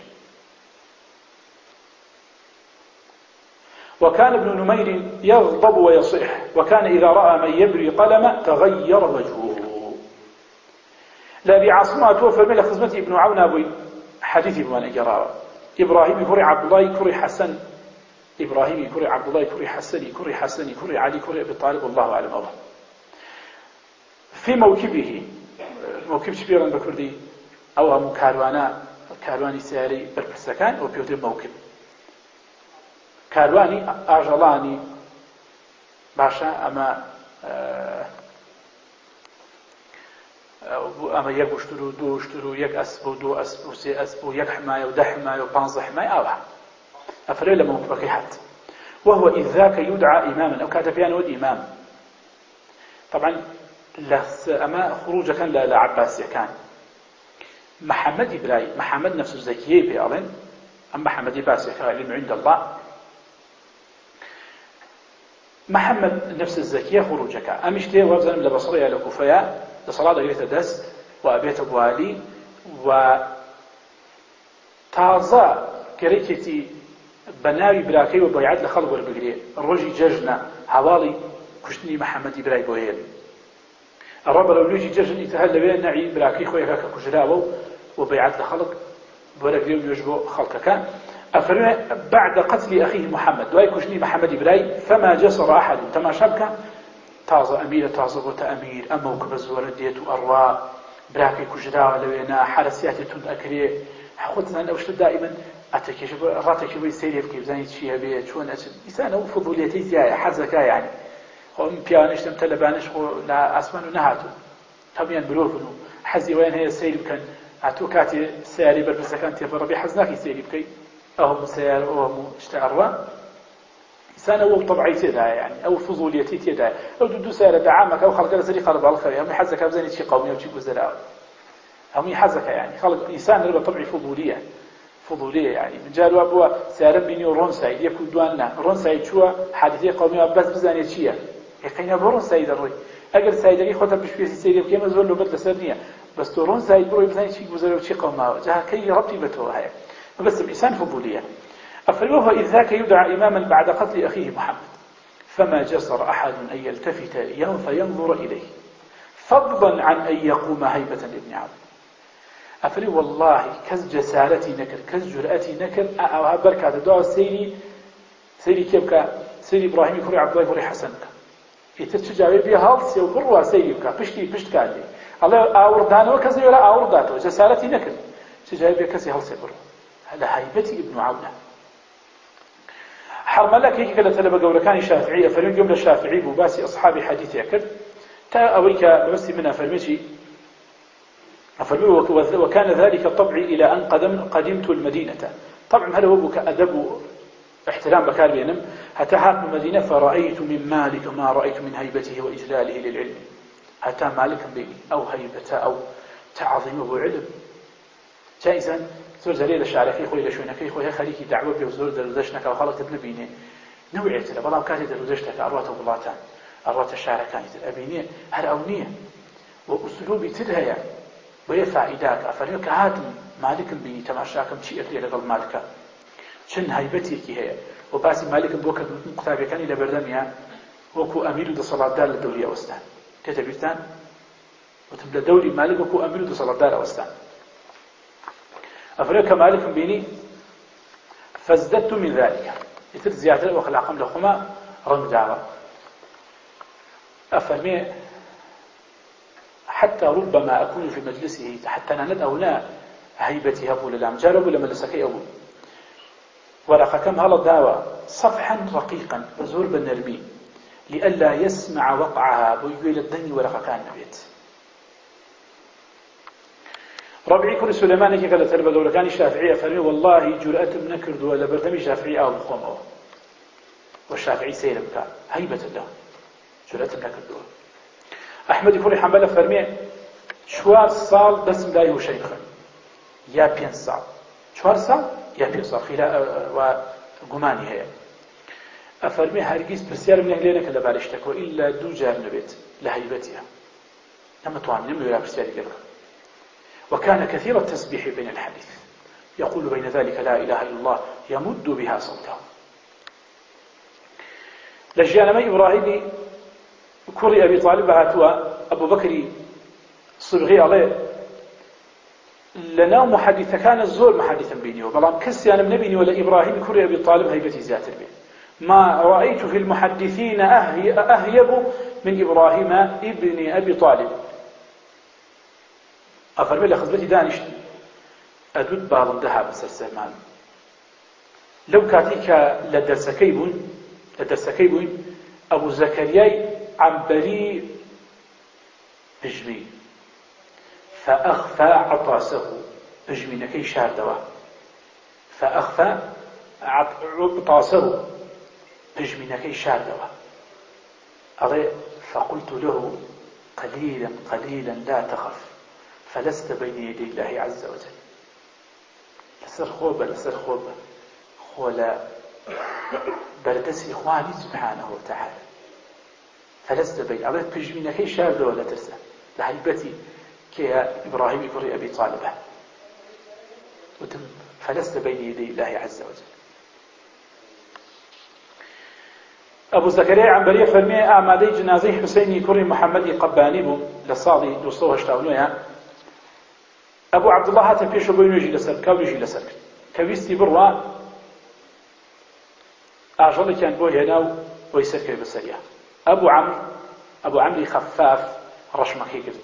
وكان ابن نمير يغضب ويصيح وكان إذا رأى من يبري قلم تغير وجهه لا بعاصمة توفى من خزمة ابن عون أبوي حديث ابن جراوة إبراهيم كري عبد الله كري حسن إبراهيم كري عبد الله كري حسن كري علي كري أبي طالب والله أعلم الله في موكبه موكب شبيرا بكردي أو مكاروانا كارواني سياري بربرسكان أو بيوتر موكب كارواني ئاژەڵانی باشە ئەمە یەک وشتر و دوو وشتر و یەک ئەسپ و دوو ئەسپ و سێ ئەسپ و یەک حمایە و دە حمایە و 15 حمای ئاوا ئەفرێ لە موکبەکەی هات وهو إذ ذاك يدعى إماما أو كاتب يعني الإمام طبعا أما خروج كان لعباسية كان محمد إبراهيم محمد نفسه الزكية بيعلن أما محمد إباسية كان علم عند الله محمد نفس الزكية خروجك أمشتي وابزن لبصرية لكوفيا لصلاة قريت دست وأبيت أبوالي وتازا كريكتي بناوي براكي وبيعات لخلق والبقرية الرجي ججنا حوالي كشتني محمد إبراهيم بوهيل الرب لو نجي ججن يتهل بين نعي براكي خويا كجراوه وبيعات لخلق بورك اليوم يجبو خلق كان أفرمي بعد قتل أخيه محمد وأي كشني محمد إبراهيم فما جسر أحد تما شبكة تازة أميرة تازة وتأمير أما وكبز ورديت وأرواء براكي كجراوه لوينا حرسياتي تند أكريه حقوتنا أنا وشت دائما أتكيش راتك بي سيري في بزاني شيء بيه شون أسد إنسان هو فضوليتي زيادة حزكا يعني هم بيانش تم تلبانش لا أسمان ونهاتو طبيعا بروفنو حزي وين هي سيري بكن عتو كاتي سياري بربسا كانت يفربي حزناكي سيري بكي أهم سيار أهم اشتعروا إنسان هو طبيعتي دا يعني أو فضوليتي دا أو دو سيارة دعامك أو خلق لسري قلب على الخير هم حزكا بزاني شي قومي أو شي وزراء هم يحزكا يعني خلق إنسان ربا طبعي فضولية يعني من جاروا أبوا سيارة بيني ورون سعيد يكون دواننا رون سعيد شو حادثية قومية بس بزاني شيء يقينا برون سعيد الروي أجر سعيد اللي خطر بشوية سعيد كيما زول له بدل سرنية بس تورون سعيد بروي بزاني شيء وزراء وشي قومه جاه كي ربطي بتوه هاي بس الإنسان فضولية أفريوه إذ ذاك يدعى إماما بعد قتل أخيه محمد فما جسر أحد أن يلتفت فينظر إليه فضلا عن أن يقوم هيبة لابن عبد أفري والله كز جسارتي نكر كز جرأتي نكر أو بركة دعاء سيري كيبك سيري إبراهيم كوري عبد الله كوري حسنك يترجع بيها هالس يوبروا سيريبك بشت كالي الله أوردانه وكذا ولا أورداته جسارتي نكر تجاوب بيها كذا هالس يبروا هذا هيبتي ابن عونه حرملك هيك قالت لبا قولكان الشافعية فريق يوم للشافعي بباسي أصحاب حديث يكد تا أويك بس منها فرمشي وكان ذلك طبعي إلى أن قدمت المدينة طبعا هل هو كأدب احترام بكار بينم حتى حاكم المدينة فرأيت من مالك ما رأيت من هيبته وإجلاله للعلم حتى مالك بيني أو هيبته أو تعظيمه علم جائزا زور زليل الشعركي خوي لشونكي خوي خليكي دعوة بيوزور دردشنك أو خلق تبلبيني نوعية لبلا كاتي دردشتك أروات بلاتان أروات الشعركان أبيني هر أونية وأسلوبي تدهيا وهي فائداك أفريك هاتم مالك بي تماشاكم شيء أكلي لقل مالك شن هيبتك هي وباسي مالك بوك مقتابي كان إلى بردميا وكو أمير دو صلاة دار للدولية وستان كتبيرتان وتبدأ دولي مالك وكو أمير دو صلاة دار وستان أفريك مالك بيني فازددت من ذلك يتر زيادة وخلاقم لخما رمداوة أفرمي حتى ربما أكون في مجلسه حتى نند أو لا هيبتي هبو للام جاربوا لما لسكي أبو ورقة كم هلا الدعوة صفحا رقيقا بزور بالنرمي لئلا يسمع وقعها بيقول الدني ورقة كان نبيت ربعي كل سليمان كي قالت هربا قولة كان الشافعية فرمي والله جرأة منكرد ولا بردمي شافعي أو الخوم والشافعي سيلم كان هيبة له جرأة منكرد أحمد كوري حنبل فرمي شوار صال بس لا هو شيخ يا بين صال شوار صال يا بين صال خلا وجماني هي أفرمي هرجيز بسيار من أهلنا كلا بالشتكو إلا دو جار نبيت لهيبتها لما تواني لم يرى بسيار لك وكان كثير التسبيح بين الحديث يقول بين ذلك لا إله إلا الله يمد بها صوته لجيان ما إبراهيم كوري أبي طالب هاتوا أبو بكر صبغي عليه لنا محدث كان الزور محدثا بيني وبلام كسي أنا من نبيني ولا إبراهيم كوري أبي طالب هيبتي زياتر به ما رأيت في المحدثين أهيب من إبراهيم ابن أبي طالب أفرمي لخزبتي دانش أدود بعض ذهب سرسمان لو كاتيك لدرسكيبون أبو زكريا عنبري بجمي فأخفى عطاسه بجمي نكي شاردوا فأخفى عطاسه بجمي نكي شاردوا فقلت له قليلا قليلا لا تخف فلست بين يدي الله عز وجل لسر خوبة خولا بردس إخواني سبحانه وتعالى فلست بين أبد بجمينك شارد ولا ترسى لحيبتي كيا إبراهيم كري أبي طالبة وتم فلست بين يدي الله عز وجل أبو زكريا عنبري فرمي أعمالي جنازي حسيني كري محمد قباني بو لصالي دوستوها اشتاونويا أبو عبد الله هاتا بيشو بينو يجي لسر كاو يجي لسر كويستي بروا أعجل كان بو هناو ويسر بسريا أبو عمرو خفاف رشمكي قلت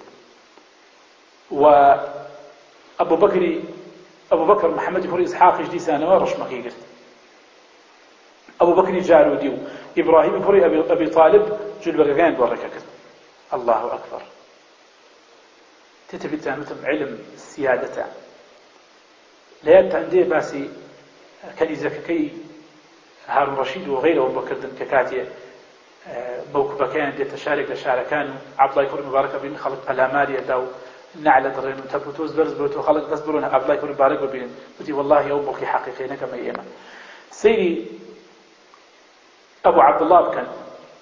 وأبو بكر محمد كوري إسحاق جدي سانوا رشمكي قلت أبو بكر جاروديو إبراهيم كوري أبي طالب جل برغان بركة الله أكبر تتبتان وتم علم السيادة لا يبتعندي باسي كاليزككي هارون رشيد وغيره وبكردن ككاتية موكبة كان دي تشارك لشاركان عبد الله يكون مبارك بين خلق الاماريه داو نعل درين وتبوتوز برز بوتو خلق تصبرون عبد الله يكون مبارك بين قلت والله يوم بكي حقيقينا كما يما سيدي ابو عبد الله كان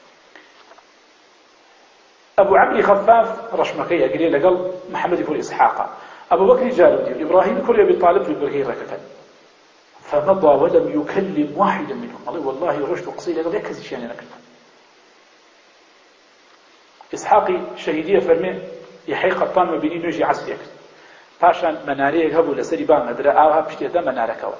ابو عمرو خفاف رشمكيه قليل قال محمد يكون اسحاق ابو بكر جارودي ابراهيم يكون ابي طالب في البرهيره كان فمضى ولم يكلم واحدا منهم قال والله رشد قصيده قال يكز شيء انا كلمه إسحاقي شهيدية فرمي يحيي قطان مبينين نجي عسيك پاشان مناريه هبو لسري بان مدرا آوها بشتيدا مناركوا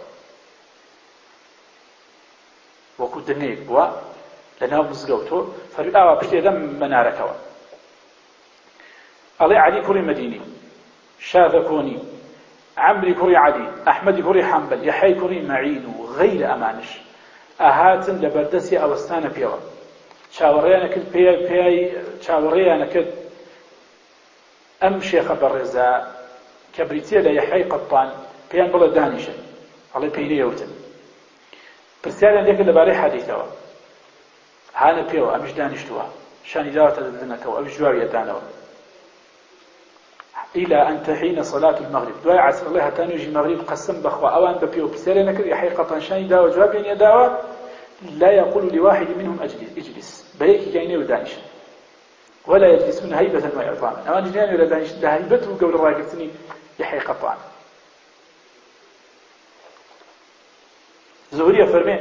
وكو دنيك بوا لناو مزقوتو فرمي آوها بشتيدا مناركوا علي كوري مديني شاذ كوني عمري كوري علي أحمد كوري حنبل يحيي كوري معين غير أمانش أهاتن لبردسي أوستان بيوا چاوەڕێیانە کرد پێی چاوەڕێیانە کرد ئەم شێخە بەڕێزە کە بریتیە لە یەحیای قەطان پێیان بڵێ دانیشن ئەڵێ پێی نەیەوتن پرسیاریان لێ کرد لەبارەی حەدیثەوە هانە پێوە ئەمیش دانیشتووە شانی داوەتە دنەکەەوە ئەویش جواویە دانەوە إلى أن تحين صلاة المغرب دعاء عصر الله حتى نجي المغرب قسم بخوا أوان ببيو بسيرنا كذا يحيى قطن شاني داوى جوابين يداوى لا يقول لواحد منهم اجلس بهيك كاينه ودانش ولا يجلسون هيبة وإعظاما أوان جنان ولا دانش ده هيبته قبل الراقبتني يحيى قطن زهرية فرمي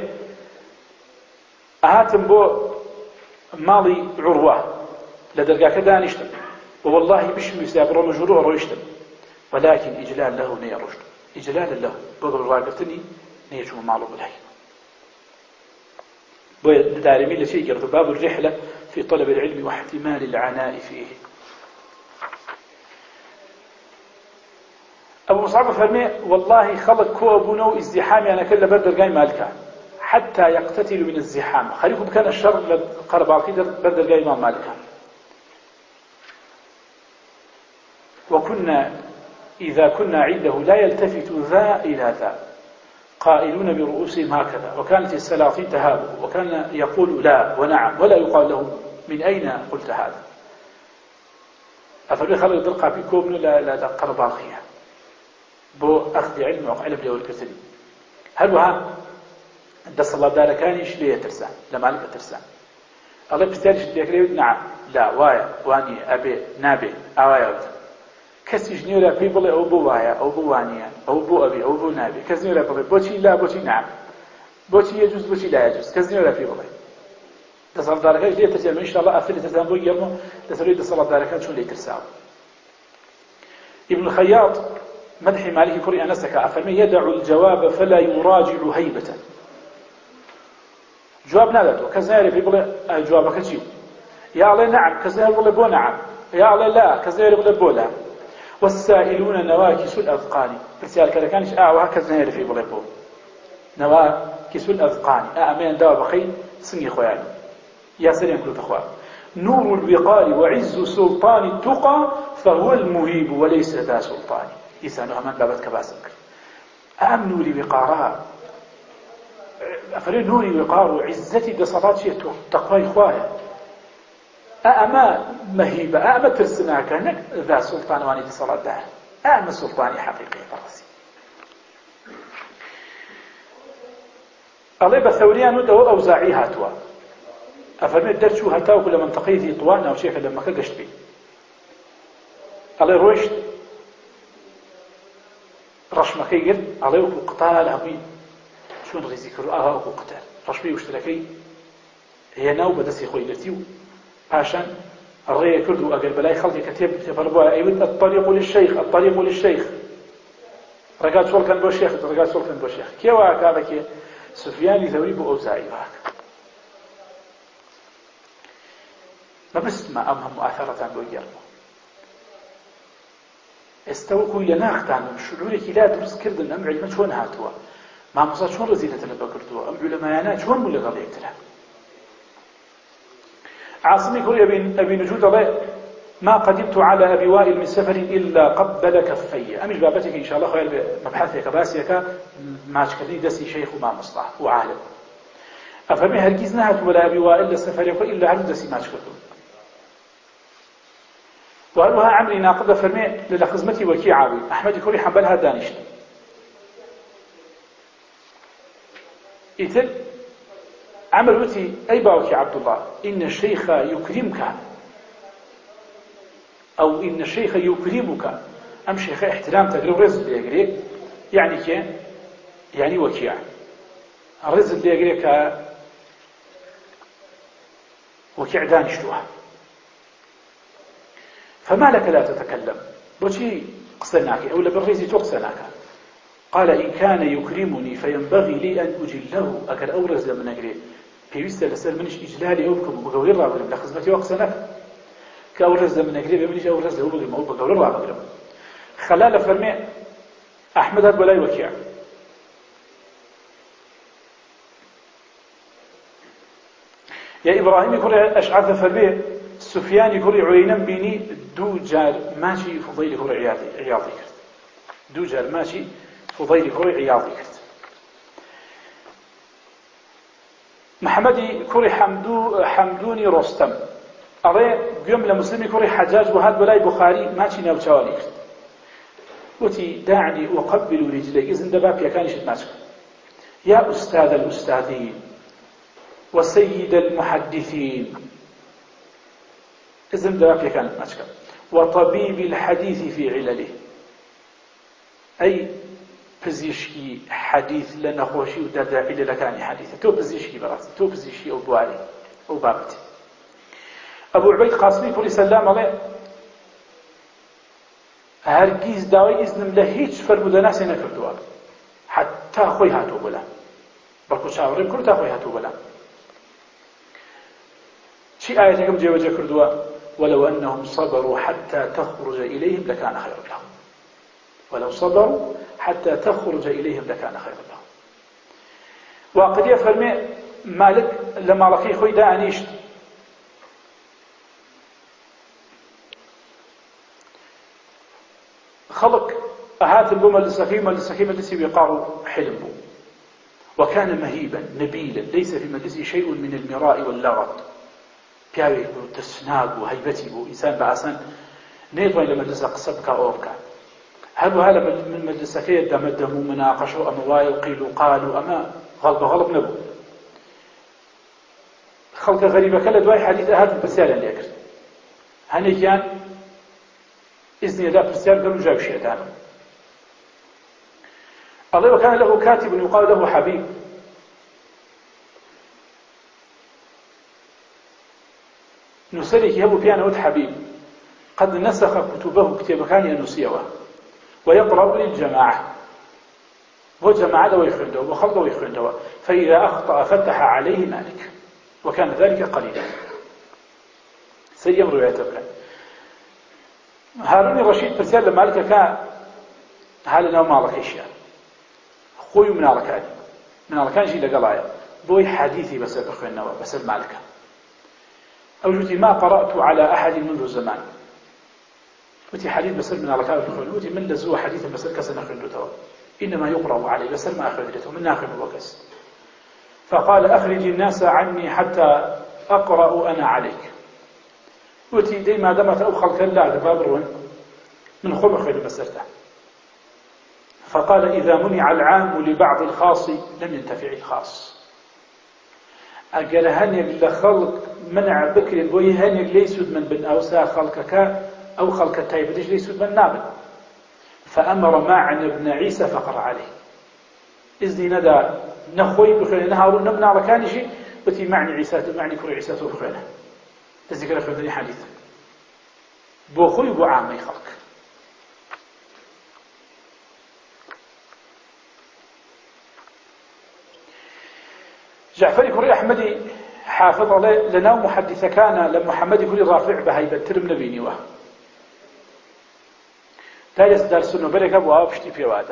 أهاتم بو مالي عروة لدرجة دانشتم والله مش مسافر مجروح رويشتم ولكن إجلال له نيا رشد إجلال له بقول راقبتني نيجوا معلو بالهي بدارمي لشيء قرض باب الرحلة في طلب العلم واحتمال العناء فيه أبو مصعب فرمي والله خلق كوابونو ازدحامي أنا كل بدر قاي مالكا حتى يقتتلوا من الزحام خليكم كان الشر لقرباقي بدر قاي مالكا وكنا إذا كنا عنده لا يلتفت ذا إلى ذا قائلون برؤوسهم هكذا وكانت السلاطين تهابه وكان يقول لا ونعم ولا يقال له من أين قلت هذا أفرمي خلق درقا بكوبن لا قرباخية بو أخذ علم وعلم لأول كرسني هل وها دس الله دار كانيش ليه ترسان لما لك ترسان الله بستاريش ليك نعم لا وايا واني أبي نابي أوايا وتا كسي جنيورا بيبلي أو بو وايا أو بو وانيا أو بو أبي أو بو نابي كسي جنيورا بيبلي بوشي لا بوشي نعم بوشي يجوز بوشي لا يجوز كسي جنيورا بيبلي دس الله دار كانيش ليه ترسان إن شاء الله أفرد ترسان بو يرمو دس الله دار كانيش ليه ترسان ابن الخياط مدح مالك كري أنسك أفرمي يدع الجواب فلا يراجع هيبة جواب نادته كزنيري بيقول جوابك شيء يا الله نعم كزنيري بيقول بو نعم يا الله لا كزنيري بيقول بو لا والسائلون نواكس الأذقان برسال كذا كانش وهكذا زنيري في بيقول بو نواكس الأذقان أمين دوا بخي سني خويا يا سلام كل تخوان نور الوقار وعز سلطان التقى فهو المهيب وليس ذا سلطان لسانها من بابت كباسك أم نور وقارها أفرين نوري وقار وعزتي بصفات شيء تقوى إخوائي أما مهيبة أما ترسناك ذا سلطان واني دي صلاة ده أما سلطاني حقيقي فرسي الله بثوريان ودو أوزاعي هاتوا أفرمي الدرشو هتاو كل منطقي ذي طوانا وشيخ لما كقشت بي الله روشت رشمكي قلت الله يوكو قتال هبين شون غيزي كرو وكو قتال رشمي وشتلكي هي ناو بدسي خوي لتيو عشان الرأي كردو أقل بلاي خلقي كتيب تفربوها أيوة الطريق للشيخ رقات شول كان بو شيخ رقات شول كان بو شيخ كي واك هذا كي سفياني ثوري بو أوزاعي واك ما بس ما أمهم مؤثرة بو يرمو استوكوا لناختان من شعورك لا درس كردن أم علم شون هاتوا ما مصاد شون رزيلة لبا كردوا أم علماء شون ملغى يكتلها عاصمي كوري أبي نجود الله ما قدمت على أبي وائل من سفر إلا قبل كفي أمش بابتك إن شاء الله خير مبحثك باسيك ما تكذي دسي شيخ وما مصلح وعالم أفهمي هركيز نهت ولا أبي وائل لسفر يقول إلا هل دسي ما تكذو وقالوها عمري ناقضة فرمي للخزمتي وكيعاوي أحمد كوري حنبلها دانشت إتل عمل وتي أي باوكي عبد الله إن الشيخ يكرمك أو إن الشيخ يكرمك أم شيخ احترام تقريب رزق ليقريك يعني كي يعني وكيع رزق ليقريك وكيع دانشتوها فما لك لا تتكلم بوشي قصناك أو لبالرزي تقصناك قال إن كان يكرمني فينبغي لي أن أجله أكل أورز من أجري پێویستە لەسەر منیش ئیجلالی ئەو بکەم و بەگەورەی ڕابگرم لە خزمەتی وە قسە نەکەم کە ئەو ڕێز لە من ئەگرێ بێ منیش ئەو ڕێز لەو بگرم ئەو بەگەورە ڕابگرم خەلا لە فەرمێ ئەحمەد هات بۆ لای وەکیع یا ئیبراهیمی کوڕی ئەشعەث فەرمێ سوفیانی کوڕی عوەینەم بینی دوو جار ماچی فوضەیلی کوڕی عیاضی کرد دوو جار ماچی فوضەیلی کوڕی عیاضی کرد محمدي كوري حمدوني رستم أري قيم لمسلمي كوري حجاج وهاد بلاي بخاري ماشي ناوتشاوالي وتي دعني أقبل رجلي إذن دباب يكانش ماشك يا أستاذ الأستاذين وسيد المحدثين إذن دباب يكانت ماشك وطبيب الحديث في علله أي پزیشکی حدیث لنخوشی و دردعی لکانی حدیثه تو پزیشکی براسی تو پزیشکی او بواری او بابتی ابو عبید قاسمی کوری سلام علیه هرگیز داوای اذنم له هیچ فرمودناسی نکردووە حتی خۆی هاتوو بەلام بەڵکو چاوەڕێم کرد تا خۆی هاتوو بەلام چی ئاەتێکم جێبەجێ کردووە ولو أنهم صبروا حتى تخرج إليهم لكان خيرا لهم ولو صبروا حتى تخرج إليهم لكان خيرا لهم وقد يفرمي مالك لما لقي خوي دانيشت خلق أهات البوم السخيمة التي وقار حلم وكان مهيبا نبيلا ليس في مجلسه شيء من المراء واللغط بياوي تسناق وهيبتي بو إنسان بأسان نيضا إلى مجلسة قصبك أوبك هل هذا من مجلسك يدمدم ومناقشوا أمواي وقيلوا قالوا أما غلب نبو خلق غريبة كلا دواي حديث هذا بسيالا ليكر هني كان إذن يدا بسيال قالوا جاو شيئتان الله وكان له كاتب يقال له حبيب نسلك يهب بيانه حبيب قد نسخ كتبه كتاب كان ينسيوه ويقرأ للجماعة وجماعة ويخرنده وخلط ويخرنده فإذا أخطأ فتح عليه مالك وكان ذلك قليلا سيم روايته كان هارون الرشيد برسال لمالك كان هالنا ومالك إشياء خوي من الكان جي لقلايا بوي حديثي بس بخوينه بس المالك أوجدي ما قرأت على أحد منذ زمان وتي حديث بسر من الكان بخوين وتي من لزوا حديث بسر كسن أخرجته إنما يقرأ عليه بسر ما أخرجته من آخر الوكس فقال أخرج الناس عني حتى أقرأ أنا عليك وتي دي ما دمت أو خلق الله بابرون من خم خير بسرته فقال إذا منع العام لبعض الخاص لم ينتفع الخاص أجل هنيك لخلق منع بكر بوي هنيك ليسود من بن أوسا خلقك أو خلق التايب ليسود من نابل فأمر معن بن عيسى فقر عليه إذن ندى نخوي بخير نهار نمنع ركان شيء وتي معني عيسى معني كل عيسى بخيره تذكر خذني حديث بوخوي بعامي خلق جعفر كوري أحمدي حافظ لنا محدث كان لمحمد كوري رافع بهيبة ترم نبيني واه تايس درس النبرك أبوها بشتي في واده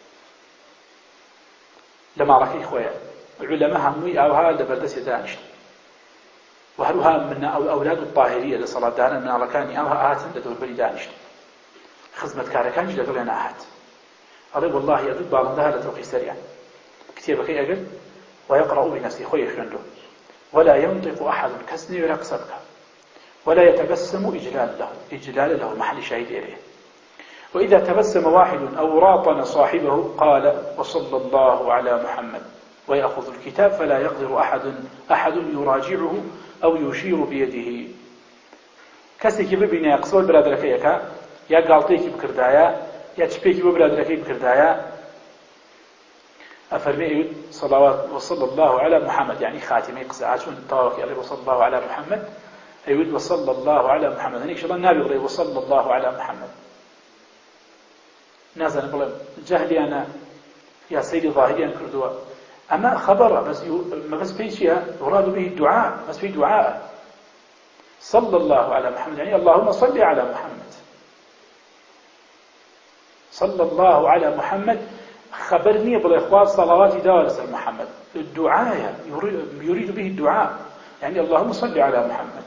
لما ركي خويا علماء همي أوها لبردس دانشت وهلها من أولاد الطاهرية لصلاة دانا من أركاني أوها آتن لدور بري دانشت خزمة كاركانج لدور أنا آت أريد والله يدود بعضها لتوقي سريعا كتابك أجل ويقرأ بنفسه خوي خنده ولا ينطق أحد كسني ورقصتك ولا يتبسم إجلال له محل شهيد إليه وإذا تبسم واحد أو راطن صاحبه قال وصلى الله على محمد ويأخذ الكتاب فلا يقدر أحد يراجعه أو يشير بيده كسي ببيني يقصر برادركيك يا قالتيك بكردايا يا تشبيك ببرادركي بكردايا أفرمي صلوات وصلى الله على محمد يعني خاتمي قزعاتون الطواقي عليه وصلى الله على محمد أيود وصلى الله على محمد إن شاء الله النبي غري وصلى الله على محمد نازل بلم جهلي أنا يا سيدي ظاهري أن كردوا أما خبر بس بيشيها يراد به الدعاء بس في دعاء صلى الله على محمد يعني اللهم صل على محمد صلى الله على محمد خبرني بالإخوات صلوات دارس محمد الدعاء يريد به الدعاء يعني اللهم صل على محمد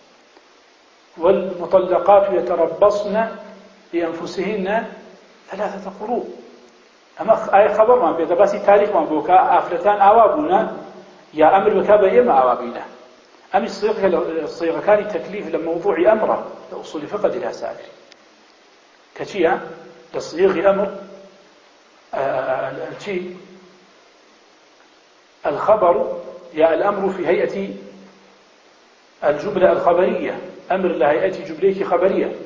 والمطلقات يتربصن لأنفسهن 3 قروء أما أي خبر ما بيدا بس تاريخ ما بوكا أفلتان أوابونا يا أمر بكا بيما أوابينا أم الصيغة كان تكليف لموضوع أمره لأصول فقد إلى ساكر كشيء تصيغ أمر الشيء الخبر يا الأمر في هيئة الجملة الخبرية أمر لهيئة جملة خبرية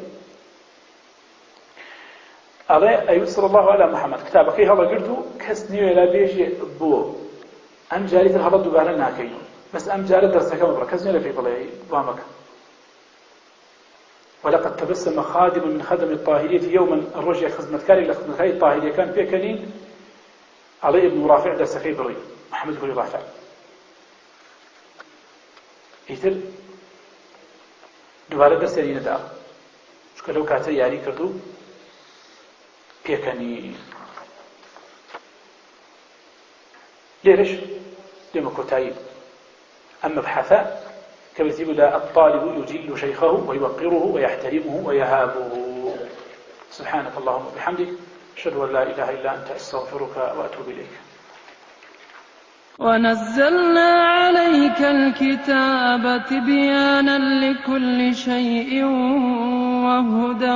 ألا أيسر الله على محمد كتابك هذا قلت كسني ولا بيجي بو أم جاريت هذا دوباره ناكين بس أم جاريت درسك مبرك كسني ولا في بلاي ضامك ولقد تبسم خادم من خدم الطاهرية يوما الرجع خدمة كاري لخدمة هاي الطاهرية كان فيها كنين علي ابن رافع درسك بري محمد بن رافع يتر دوباره درس يعني نداء شكل لو كاتي يعني كردو بيكني ليش لما كتايب أما بحثا كما يقول الطالب يجل شيخه ويوقره ويحترمه ويهابه سبحانك اللهم وبحمدك أشهد أن لا إله إلا أنت أستغفرك وأتوب إليك ونزلنا عليك الكتاب تبيانا لكل شيء وهدى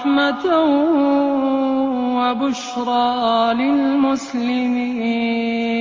ورحمة وبشرى للمسلمين.